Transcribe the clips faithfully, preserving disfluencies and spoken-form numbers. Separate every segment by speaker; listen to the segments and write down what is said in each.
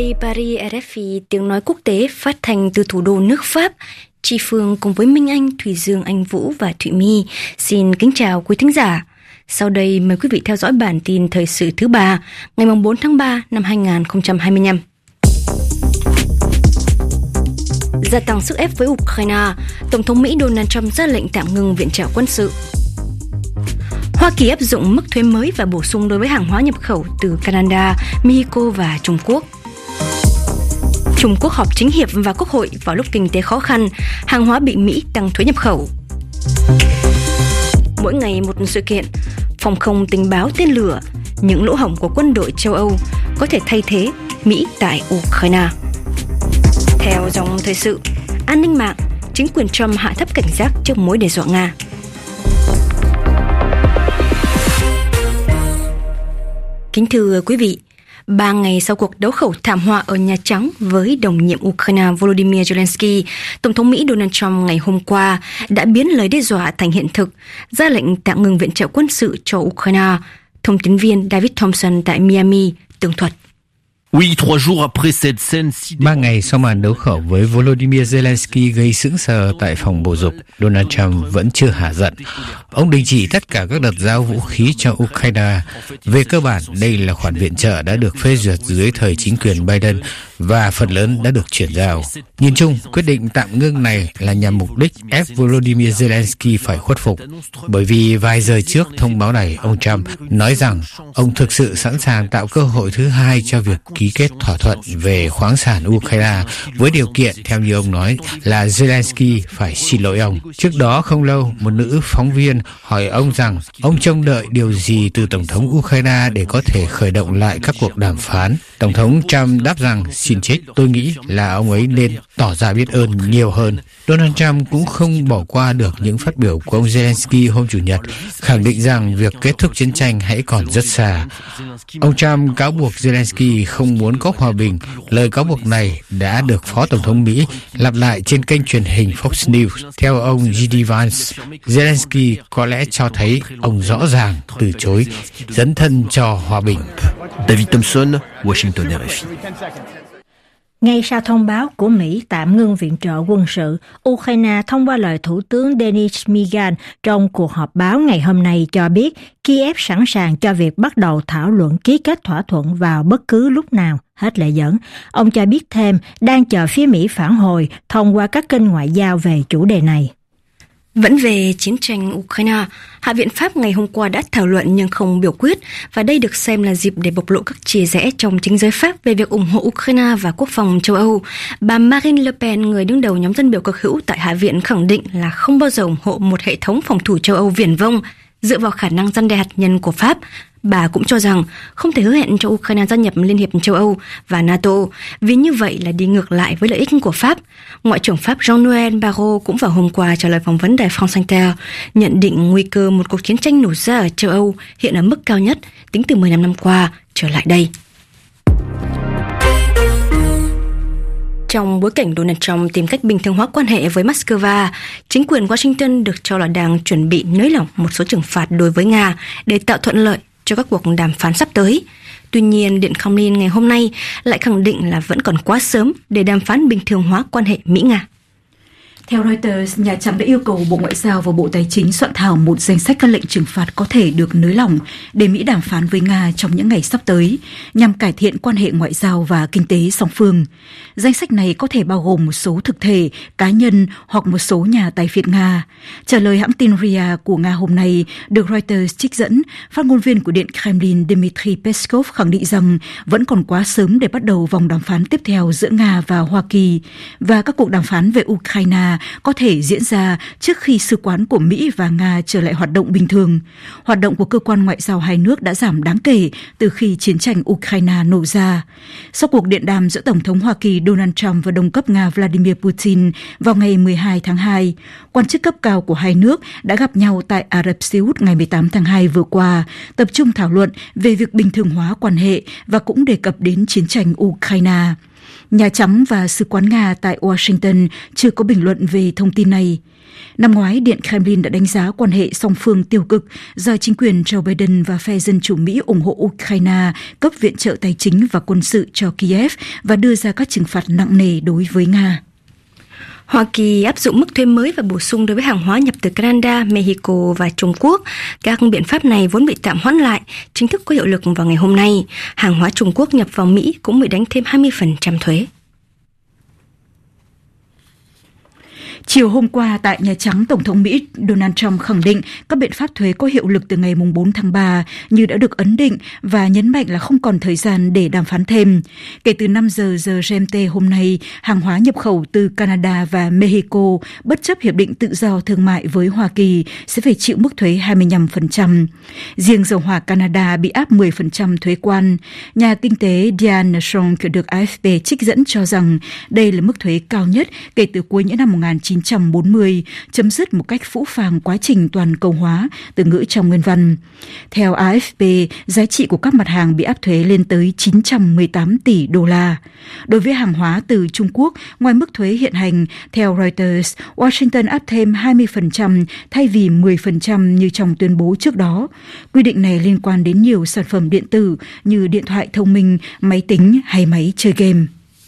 Speaker 1: đê Paris rờ ép i tiếng nói quốc tế phát thanh từ thủ đô nước Pháp. Tri Phương cùng với Minh Anh, Thủy Dương, Anh Vũ và Thụy My xin kính chào quý thính giả. Sau đây mời quý vị theo dõi bản tin thời sự thứ ba ngày bốn tháng ba năm hai nghìn không trăm hai mươi lăm. Gia tăng sức ép với Ukraine, Tổng thống Mỹ Donald Trump ra lệnh tạm ngừng viện trợ quân sự. Hoa Kỳ áp dụng mức thuế mới và bổ sung đối với hàng hóa nhập khẩu từ Canada, Mexico và Trung Quốc. Trung Quốc họp chính hiệp và quốc hội vào lúc kinh tế khó khăn, hàng hóa bị Mỹ tăng thuế nhập khẩu. Mỗi ngày một sự kiện, phòng không tình báo tên lửa, những lỗ hổng của quân đội châu Âu có thể thay thế Mỹ tại Ukraine. Theo dòng thời sự, an ninh mạng, chính quyền Trump hạ thấp cảnh giác trước mối đe dọa Nga. Kính thưa quý vị, ba ngày sau cuộc đấu khẩu thảm họa ở Nhà Trắng với đồng nhiệm Ukraine Volodymyr Zelensky, Tổng thống Mỹ Donald Trump ngày hôm qua đã biến lời đe dọa thành hiện thực, ra lệnh tạm ngừng viện trợ quân sự cho Ukraine. Thông tín viên David Thompson tại Miami tường thuật.
Speaker 2: Ba ngày sau màn đấu khẩu với Volodymyr Zelensky gây sững sờ tại phòng bầu dục, Donald Trump vẫn chưa hả giận. Ông đình chỉ tất cả các đợt giao vũ khí cho Ukraine. Về cơ bản, đây là khoản viện trợ đã được phê duyệt dưới thời chính quyền Biden và phần lớn đã được chuyển giao. Nhìn chung, quyết định tạm ngưng này là nhằm mục đích ép Volodymyr Zelensky phải khuất phục. Bởi vì vài giờ trước thông báo này, ông Trump nói rằng ông thực sự sẵn sàng tạo cơ hội thứ hai cho việc ký kết thỏa thuận về khoáng sản Ukraine với điều kiện, theo như ông nói, là Zelensky phải xin lỗi ông. Trước đó không lâu, một nữ phóng viên hỏi ông rằng ông trông đợi điều gì từ Tổng thống Ukraine để có thể khởi động lại các cuộc đàm phán. Tổng thống Trump đáp rằng, xin chết, tôi nghĩ là ông ấy nên tỏ ra biết ơn nhiều hơn. Donald Trump cũng không bỏ qua được những phát biểu của ông Zelensky hôm Chủ nhật, khẳng định rằng việc kết thúc chiến tranh hãy còn rất xa. Ông Trump cáo buộc Zelensky không muốn có hòa bình. Lời cáo buộc này đã được Phó Tổng thống Mỹ lặp lại trên kênh truyền hình Fox News. Theo ông giê đê Vance, Zelensky có lẽ cho thấy ông rõ ràng từ chối dấn thân cho hòa bình.
Speaker 3: David Thompson, Washington rờ ép i.
Speaker 4: Ngay sau thông báo của Mỹ tạm ngưng viện trợ quân sự, Ukraine thông qua lời Thủ tướng Denis Shmyhal trong cuộc họp báo ngày hôm nay cho biết Kiev sẵn sàng cho việc bắt đầu thảo luận ký kết thỏa thuận vào bất cứ lúc nào, hết lệ dẫn. Ông cho biết thêm đang chờ phía Mỹ phản hồi thông qua các kênh ngoại giao về chủ đề này.
Speaker 1: Vẫn về chiến tranh Ukraine, Hạ viện Pháp ngày hôm qua đã thảo luận nhưng không biểu quyết, và đây được xem là dịp để bộc lộ các chia rẽ trong chính giới Pháp về việc ủng hộ Ukraine và quốc phòng châu Âu. Bà Marine Le Pen, người đứng đầu nhóm dân biểu cực hữu tại Hạ viện, khẳng định là không bao giờ ủng hộ một hệ thống phòng thủ châu Âu viển vông dựa vào khả năng răn đe hạt nhân của Pháp. Bà cũng cho rằng không thể hứa hẹn cho Ukraine gia nhập Liên hiệp châu Âu và NATO, vì như vậy là đi ngược lại với lợi ích của Pháp. Ngoại trưởng Pháp Jean-Noël Barrot cũng vào hôm qua trả lời phỏng vấn đài France Inter, nhận định nguy cơ một cuộc chiến tranh nổ ra ở châu Âu hiện ở mức cao nhất tính từ mười lăm năm qua trở lại đây. Trong bối cảnh Donald Trump tìm cách bình thường hóa quan hệ với Moscow, chính quyền Washington được cho là đang chuẩn bị nới lỏng một số trừng phạt đối với Nga để tạo thuận lợi cho các cuộc đàm phán sắp tới. Tuy nhiên, Điện Kremlin ngày hôm nay lại khẳng định là vẫn còn quá sớm để đàm phán bình thường hóa quan hệ Mỹ-Nga.
Speaker 5: Theo Reuters, Nhà Trắng đã yêu cầu Bộ Ngoại giao và Bộ Tài chính soạn thảo một danh sách các lệnh trừng phạt có thể được nới lỏng để Mỹ đàm phán với Nga trong những ngày sắp tới, nhằm cải thiện quan hệ ngoại giao và kinh tế song phương. Danh sách này có thể bao gồm một số thực thể, cá nhân hoặc một số nhà tài phiệt Nga. Trả lời hãng tin rờ i a của Nga hôm nay, được Reuters trích dẫn, phát ngôn viên của Điện Kremlin Dmitry Peskov khẳng định rằng vẫn còn quá sớm để bắt đầu vòng đàm phán tiếp theo giữa Nga và Hoa Kỳ, và các cuộc đàm phán về Ukraine có thể diễn ra trước khi sứ quán của Mỹ và Nga trở lại hoạt động bình thường. Hoạt động của cơ quan ngoại giao hai nước đã giảm đáng kể từ khi chiến tranh Ukraine nổ ra. Sau cuộc điện đàm giữa Tổng thống Hoa Kỳ Donald Trump và đồng cấp Nga Vladimir Putin vào ngày mười hai tháng hai, quan chức cấp cao của hai nước đã gặp nhau tại Ả Rập Xê Út ngày mười tám tháng hai vừa qua, tập trung thảo luận về việc bình thường hóa quan hệ và cũng đề cập đến chiến tranh Ukraine. Nhà Trắng và Sứ quán Nga tại Washington chưa có bình luận về thông tin này. Năm ngoái, Điện Kremlin đã đánh giá quan hệ song phương tiêu cực do chính quyền Joe Biden và phe Dân chủ Mỹ ủng hộ Ukraine cấp viện trợ tài chính và quân sự cho Kiev và đưa ra các trừng phạt nặng nề đối với Nga.
Speaker 1: Hoa Kỳ áp dụng mức thuế mới và bổ sung đối với hàng hóa nhập từ Canada, Mexico và Trung Quốc. Các biện pháp này vốn bị tạm hoãn lại, chính thức có hiệu lực vào ngày hôm nay. Hàng hóa Trung Quốc nhập vào Mỹ cũng bị đánh thêm hai mươi phần trăm thuế.
Speaker 5: Chiều hôm qua tại Nhà Trắng, Tổng thống Mỹ Donald Trump khẳng định các biện pháp thuế có hiệu lực từ ngày bốn tháng ba như đã được ấn định và nhấn mạnh là không còn thời gian để đàm phán thêm. Kể từ năm giờ giờ giê em tê hôm nay, hàng hóa nhập khẩu từ Canada và Mexico bất chấp hiệp định tự do thương mại với Hoa Kỳ sẽ phải chịu mức thuế hai mươi lăm phần trăm. Riêng dầu hỏa Canada bị áp mười phần trăm thuế quan. Nhà kinh tế Diane Schonk được a ép pê trích dẫn cho rằng đây là mức thuế cao nhất kể từ cuối những năm một nghìn chín trăm bốn mươi, chấm dứt một cách phũ phàng quá trình toàn cầu hóa, từ ngữ trong nguyên văn. Theo a ép pê, giá trị của các mặt hàng bị áp thuế lên tới chín trăm mười tám tỷ đô la. Đối với hàng hóa từ Trung Quốc, ngoài mức thuế hiện hành, theo Reuters, Washington áp thêm hai mươi phần trăm thay vì mười phần trăm như trong tuyên bố trước đó. Quy định này liên quan đến nhiều sản phẩm điện tử như điện thoại thông minh, máy tính hay máy chơi game.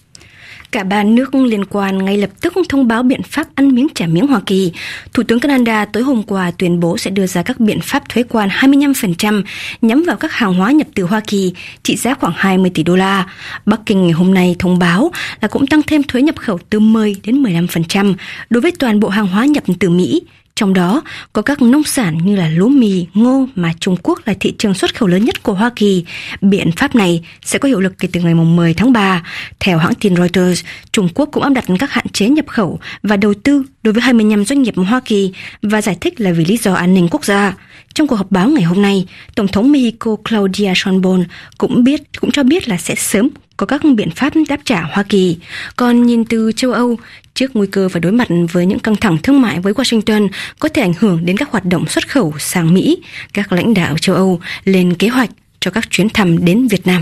Speaker 1: Cả ba nước liên quan ngay lập tức thông báo biện pháp ăn miếng trả miếng Hoa Kỳ. Thủ tướng Canada tối hôm qua tuyên bố sẽ đưa ra các biện pháp thuế quan hai mươi lăm phần trăm nhắm vào các hàng hóa nhập từ Hoa Kỳ trị giá khoảng hai mươi tỷ đô la. Bắc Kinh ngày hôm nay thông báo là cũng tăng thêm thuế nhập khẩu từ mười đến mười lăm phần trăm đối với toàn bộ hàng hóa nhập từ Mỹ. Trong đó có các nông sản như là lúa mì, ngô mà Trung Quốc là thị trường xuất khẩu lớn nhất của Hoa Kỳ. Biện pháp này sẽ có hiệu lực kể từ ngày mười tháng ba. Theo hãng tin Reuters, Trung Quốc cũng áp đặt các hạn chế nhập khẩu và đầu tư đối với hai mươi lăm doanh nghiệp Hoa Kỳ và giải thích là vì lý do an ninh quốc gia. Trong cuộc họp báo ngày hôm nay, Tổng thống Mexico Claudia Sheinbaum cũng biết cũng cho biết là sẽ sớm có các biện pháp đáp trả Hoa Kỳ. Còn nhìn từ châu Âu, trước nguy cơ phải đối mặt với những căng thẳng thương mại với Washington có thể ảnh hưởng đến các hoạt động xuất khẩu sang Mỹ, các lãnh đạo châu Âu lên kế hoạch cho các chuyến thăm đến Việt Nam.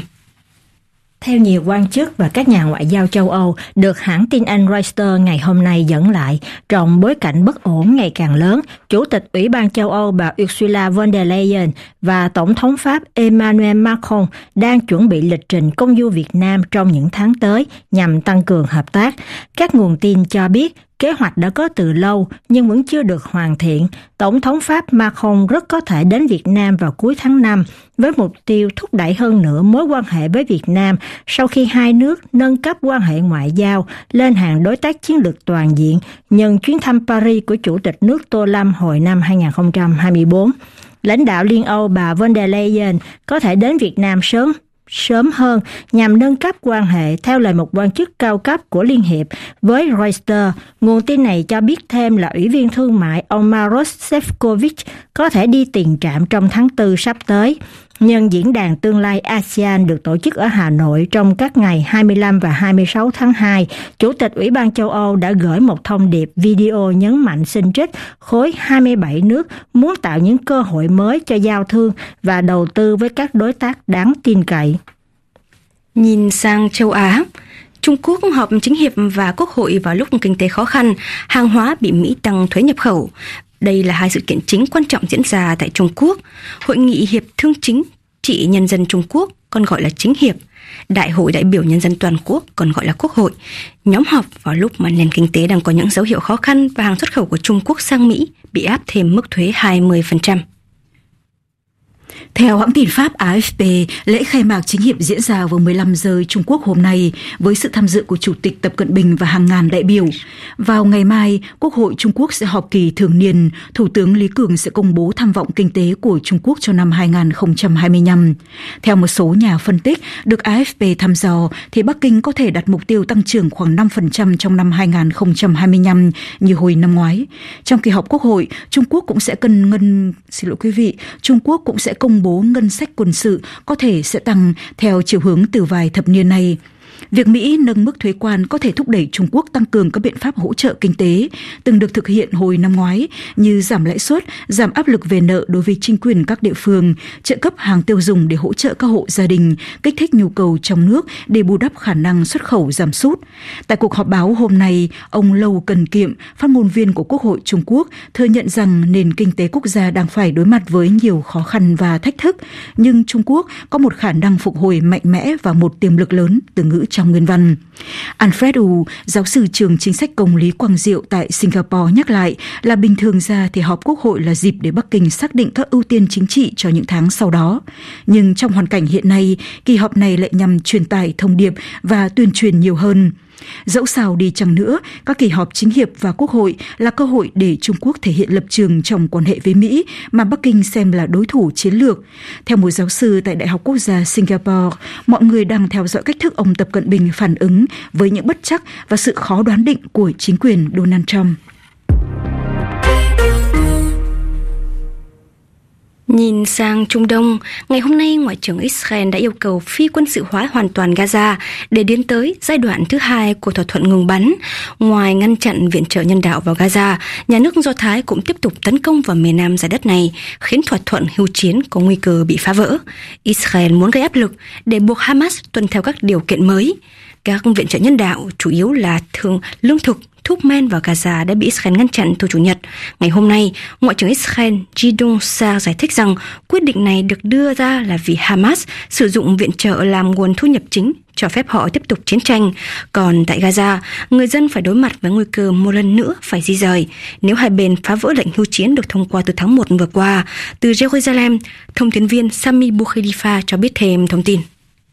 Speaker 4: Theo nhiều quan chức và các nhà ngoại giao châu Âu được hãng tin Anh Reuters ngày hôm nay dẫn lại, trong bối cảnh bất ổn ngày càng lớn, Chủ tịch Ủy ban châu Âu bà Ursula von der Leyen và Tổng thống Pháp Emmanuel Macron đang chuẩn bị lịch trình công du Việt Nam trong những tháng tới nhằm tăng cường hợp tác. Các nguồn tin cho biết kế hoạch đã có từ lâu nhưng vẫn chưa được hoàn thiện. Tổng thống Pháp Macron rất có thể đến Việt Nam vào cuối tháng năm với mục tiêu thúc đẩy hơn nữa mối quan hệ với Việt Nam sau khi hai nước nâng cấp quan hệ ngoại giao lên hàng đối tác chiến lược toàn diện nhân chuyến thăm Paris của Chủ tịch nước Tô Lâm hồi năm hai không hai tư. Lãnh đạo Liên Âu bà von der Leyen có thể đến Việt Nam sớm sớm hơn nhằm nâng cấp quan hệ, theo lời một quan chức cao cấp của Liên Hiệp với Reuters. Nguồn tin này cho biết thêm là Ủy viên Thương mại ông Maros Sefcovic có thể đi tiền trạm trong tháng tư sắp tới. Nhân diễn đàn tương lai a sê an được tổ chức ở Hà Nội trong các ngày hai mươi lăm và hai mươi sáu tháng hai, Chủ tịch Ủy ban châu Âu đã gửi một thông điệp video nhấn mạnh xin trích khối hai mươi bảy nước muốn tạo những cơ hội mới cho giao thương và đầu tư với các đối tác đáng tin cậy.
Speaker 1: Nhìn sang châu Á, Trung Quốc họp chính hiệp và quốc hội vào lúc kinh tế khó khăn, hàng hóa bị Mỹ tăng thuế nhập khẩu. Đây là hai sự kiện chính quan trọng diễn ra tại Trung Quốc. Hội nghị Hiệp thương chính trị nhân dân Trung Quốc, còn gọi là chính hiệp, Đại hội đại biểu nhân dân toàn quốc, còn gọi là Quốc hội, nhóm họp vào lúc mà nền kinh tế đang có những dấu hiệu khó khăn và hàng xuất khẩu của Trung Quốc sang Mỹ bị áp thêm mức thuế hai mươi phần trăm.
Speaker 5: Theo hãng tin Pháp a ép pê, lễ khai mạc chính hiệp diễn ra vào mười lăm giờ Trung Quốc hôm nay với sự tham dự của Chủ tịch Tập Cận Bình và hàng ngàn đại biểu. Vào ngày mai, Quốc hội Trung Quốc sẽ họp kỳ thường niên. Thủ tướng Lý Cường sẽ công bố tham vọng kinh tế của Trung Quốc cho năm hai không hai lăm. Theo một số nhà phân tích được a ép pê thăm dò, thì Bắc Kinh có thể đặt mục tiêu tăng trưởng khoảng năm phần trăm trong năm hai không hai lăm như hồi năm ngoái. Trong kỳ họp Quốc hội, Trung Quốc cũng sẽ cân ngân xin lỗi quý vị, Trung Quốc cũng sẽ công bố ngân sách quân sự có thể sẽ tăng theo chiều hướng từ vài thập niên này. Việc Mỹ nâng mức thuế quan có thể thúc đẩy Trung Quốc tăng cường các biện pháp hỗ trợ kinh tế từng được thực hiện hồi năm ngoái như giảm lãi suất, giảm áp lực về nợ đối với chính quyền các địa phương, trợ cấp hàng tiêu dùng để hỗ trợ các hộ gia đình, kích thích nhu cầu trong nước để bù đắp khả năng xuất khẩu giảm sút. Tại cuộc họp báo hôm nay, ông Lâu Cần Kiệm, phát ngôn viên của Quốc hội Trung Quốc, thừa nhận rằng nền kinh tế quốc gia đang phải đối mặt với nhiều khó khăn và thách thức, nhưng Trung Quốc có một khả năng phục hồi mạnh mẽ và một tiềm lực lớn, từ ngữ trong nguyên văn. Alfred Wu, giáo sư trường chính sách công Lý Quang Diệu tại Singapore nhắc lại là bình thường ra thì họp Quốc hội là dịp để Bắc Kinh xác định các ưu tiên chính trị cho những tháng sau đó. Nhưng trong hoàn cảnh hiện nay, kỳ họp này lại nhằm truyền tải thông điệp và tuyên truyền nhiều hơn. Dẫu sao đi chăng nữa, các kỳ họp chính hiệp và Quốc hội là cơ hội để Trung Quốc thể hiện lập trường trong quan hệ với Mỹ mà Bắc Kinh xem là đối thủ chiến lược. Theo một giáo sư tại Đại học Quốc gia Singapore, mọi người đang theo dõi cách thức ông Tập Cận Bình phản ứng với những bất trắc và sự khó đoán định của chính quyền Donald Trump.
Speaker 1: Nhìn sang Trung Đông, ngày hôm nay Ngoại trưởng Israel đã yêu cầu phi quân sự hóa hoàn toàn Gaza để tiến tới giai đoạn thứ hai của thỏa thuận ngừng bắn. Ngoài ngăn chặn viện trợ nhân đạo vào Gaza, nhà nước Do Thái cũng tiếp tục tấn công vào miền nam giải đất này, khiến thỏa thuận hưu chiến có nguy cơ bị phá vỡ. Israel muốn gây áp lực để buộc Hamas tuân theo các điều kiện mới. Các viện trợ nhân đạo, chủ yếu là thường lương thực, thuốc men vào Gaza đã bị Israel ngăn chặn từ Chủ nhật. Ngày hôm nay, Ngoại trưởng Israel Gideon Sa'ar giải thích rằng quyết định này được đưa ra là vì Hamas sử dụng viện trợ làm nguồn thu nhập chính, cho phép họ tiếp tục chiến tranh. Còn tại Gaza, người dân phải đối mặt với nguy cơ một lần nữa phải di rời nếu hai bên phá vỡ lệnh hưu chiến được thông qua từ tháng một vừa qua. Từ Jerusalem, thông tin viên Sami Boukhelifa cho biết thêm thông tin.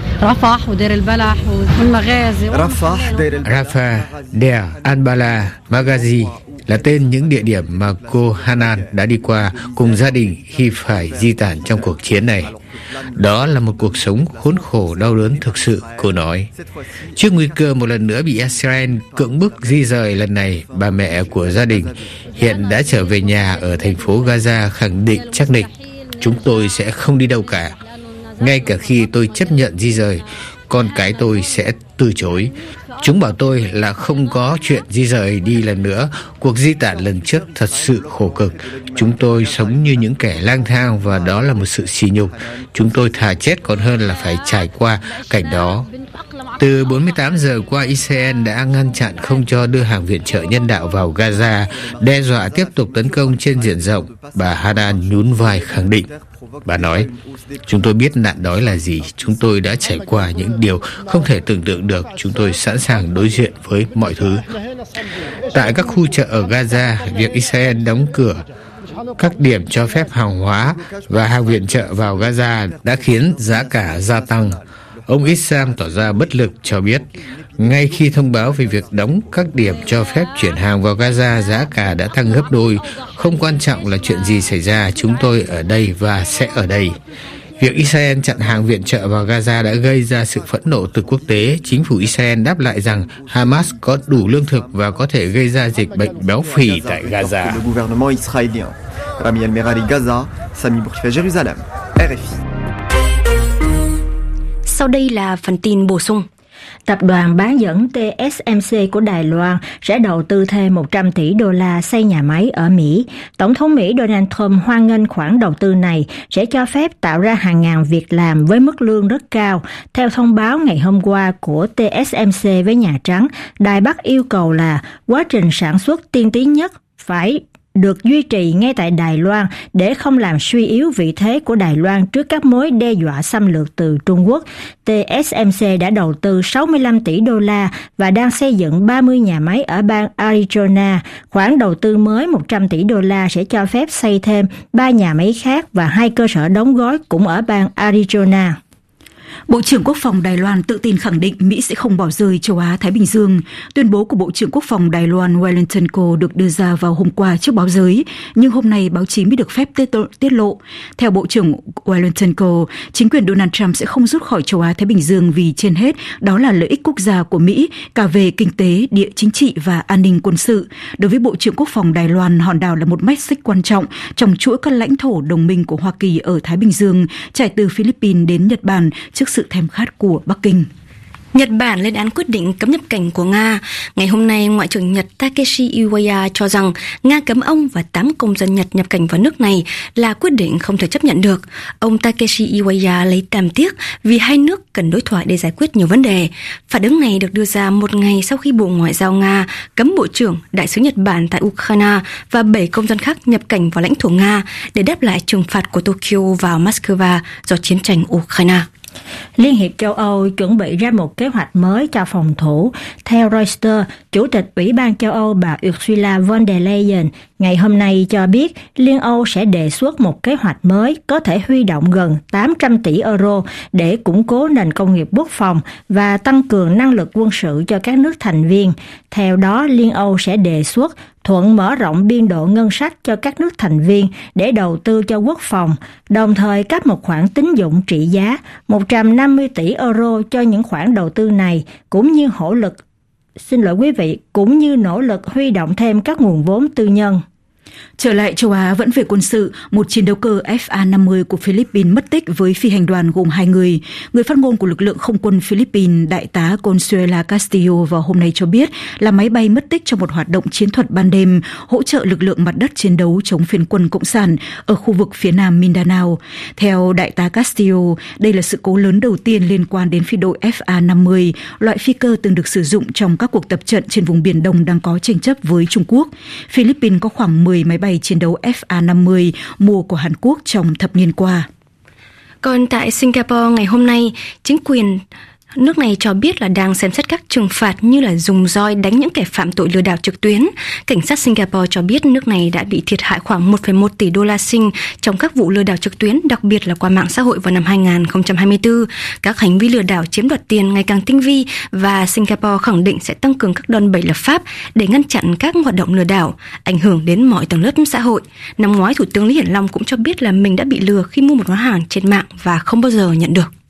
Speaker 2: Rafah, Deir al-Balah, Maghazi là tên những địa điểm mà cô Hanan đã đi qua cùng gia đình khi phải di tản trong cuộc chiến này. Đó là một cuộc sống khốn khổ đau đớn thực sự, cô nói. Trước nguy cơ một lần nữa bị Israel cưỡng bức di rời lần này, bà mẹ của gia đình hiện đã trở về nhà ở thành phố Gaza khẳng định chắc nịch: chúng tôi sẽ không đi đâu cả. Ngay cả khi tôi chấp nhận di rời, con cái tôi sẽ từ chối. Chúng bảo tôi là không có chuyện di rời đi lần nữa. Cuộc di tản lần trước thật sự khổ cực. Chúng tôi sống như những kẻ lang thang và đó là một sự sỉ nhục. Chúng tôi thà chết còn hơn là phải trải qua cảnh đó. Từ bốn mươi tám giờ qua, Israel đã ngăn chặn không cho đưa hàng viện trợ nhân đạo vào Gaza, đe dọa tiếp tục tấn công trên diện rộng. Bà Hanan nhún vai khẳng định. Bà nói, chúng tôi biết nạn đói là gì, chúng tôi đã trải qua những điều không thể tưởng tượng được, chúng tôi sẵn sàng đối diện với mọi thứ. Tại các khu chợ ở Gaza, việc Israel đóng cửa các điểm cho phép hàng hóa và hàng viện trợ vào Gaza đã khiến giá cả gia tăng. Ông Issam tỏ ra bất lực cho biết, ngay khi thông báo về việc đóng các điểm cho phép chuyển hàng vào Gaza, giá cả đã tăng gấp đôi. Không quan trọng là chuyện gì xảy ra, chúng tôi ở đây và sẽ ở đây. Việc Israel chặn hàng viện trợ vào Gaza đã gây ra sự phẫn nộ từ quốc tế. Chính phủ Israel đáp lại rằng Hamas có đủ lương thực và có thể gây ra dịch bệnh béo phì tại Gaza.
Speaker 6: Rami El-Merali, Gaza, Sami Boukhelifa, Jérusalem, R F I.
Speaker 1: Sau đây là phần tin bổ sung.
Speaker 4: Tập đoàn bán dẫn T S M C của Đài Loan sẽ đầu tư thêm một trăm tỷ đô la xây nhà máy ở Mỹ. Tổng thống Mỹ Donald Trump hoan nghênh khoản đầu tư này sẽ cho phép tạo ra hàng ngàn việc làm với mức lương rất cao. Theo thông báo ngày hôm qua của T S M C với Nhà Trắng, Đài Bắc yêu cầu là quá trình sản xuất tiên tiến nhất phải được duy trì ngay tại Đài Loan để không làm suy yếu vị thế của Đài Loan trước các mối đe dọa xâm lược từ Trung Quốc. T S M C đã đầu tư sáu mươi lăm tỷ đô la và đang xây dựng ba mươi nhà máy ở bang Arizona. Khoản đầu tư mới một trăm tỷ đô la sẽ cho phép xây thêm ba nhà máy khác và hai cơ sở đóng gói cũng ở bang Arizona.
Speaker 5: Bộ trưởng Quốc phòng Đài Loan tự tin khẳng định Mỹ sẽ không bỏ rơi châu Á-Thái Bình Dương. Tuyên bố của Bộ trưởng Quốc phòng Đài Loan Wellington Ko được đưa ra vào hôm qua trước báo giới, nhưng hôm nay báo chí mới được phép tiết lộ. Theo Bộ trưởng Wellington Ko, chính quyền Donald Trump sẽ không rút khỏi châu Á-Thái Bình Dương vì trên hết đó là lợi ích quốc gia của Mỹ, cả về kinh tế, địa chính trị và an ninh quân sự. Đối với Bộ trưởng Quốc phòng Đài Loan, hòn đảo là một mắt xích quan trọng trong chuỗi các lãnh thổ đồng minh của Hoa Kỳ ở Thái Bình Dương, trải từ Philippines đến Nhật Bản, trước sự thèm khát của Bắc Kinh.
Speaker 1: Nhật Bản lên án quyết định cấm nhập cảnh của Nga. Ngày hôm nay, Ngoại trưởng Nhật Takeshi Iwaya cho rằng Nga cấm ông và tám công dân Nhật nhập cảnh vào nước này là quyết định không thể chấp nhận được. Ông Takeshi Iwaya lấy làm tiếc vì hai nước cần đối thoại để giải quyết nhiều vấn đề. Phản ứng này được đưa ra một ngày sau khi Bộ Ngoại giao Nga cấm Bộ trưởng Đại sứ Nhật Bản tại Ukraine và bảy công dân khác nhập cảnh vào lãnh thổ Nga để đáp lại trừng phạt của Tokyo vào Moscow do chiến tranh Ukraine.
Speaker 4: Liên hiệp châu Âu chuẩn bị ra một kế hoạch mới cho phòng thủ. Theo Reuters, Chủ tịch Ủy ban châu Âu bà Ursula von der Leyen ngày hôm nay cho biết Liên Âu sẽ đề xuất một kế hoạch mới có thể huy động gần tám trăm tỷ euro để củng cố nền công nghiệp quốc phòng và tăng cường năng lực quân sự cho các nước thành viên. Theo đó, Liên Âu sẽ đề xuất thuận mở rộng biên độ ngân sách cho các nước thành viên để đầu tư cho quốc phòng, đồng thời cấp một khoản tín dụng trị giá một trăm năm mươi tỷ euro cho những khoản đầu tư này, cũng như hỗ lực, xin lỗi quý vị, cũng như nỗ lực huy động thêm các nguồn vốn tư nhân.
Speaker 5: Trở lại châu Á vẫn về quân sự, một chiến đấu cơ F A năm mươi của Philippines mất tích với phi hành đoàn gồm hai người. Người phát ngôn của lực lượng không quân Philippines, Đại tá Consuela Castillo vào hôm nay cho biết là máy bay mất tích trong một hoạt động chiến thuật ban đêm hỗ trợ lực lượng mặt đất chiến đấu chống phiến quân Cộng sản ở khu vực phía nam Mindanao. Theo Đại tá Castillo, đây là sự cố lớn đầu tiên liên quan đến phi đội F A năm mươi, loại phi cơ từng được sử dụng trong các cuộc tập trận trên vùng Biển Đông đang có tranh chấp với Trung Quốc. Philippines có khoảng mười máy bay chiến đấu F A năm mươi mua của Hàn Quốc trong thập niên qua.
Speaker 1: Còn tại Singapore ngày hôm nay, chính quyền nước này cho biết là đang xem xét các trừng phạt như là dùng roi đánh những kẻ phạm tội lừa đảo trực tuyến. Cảnh sát Singapore cho biết nước này đã bị thiệt hại khoảng một phẩy một tỷ đô la Sing trong các vụ lừa đảo trực tuyến, đặc biệt là qua mạng xã hội vào năm hai không hai tư. Các hành vi lừa đảo chiếm đoạt tiền ngày càng tinh vi và Singapore khẳng định sẽ tăng cường các đòn bẩy lập pháp để ngăn chặn các hoạt động lừa đảo ảnh hưởng đến mọi tầng lớp xã hội. Năm ngoái, Thủ tướng Lý Hiển Long cũng cho biết là mình đã bị lừa khi mua một món hàng trên mạng và không bao giờ nhận được.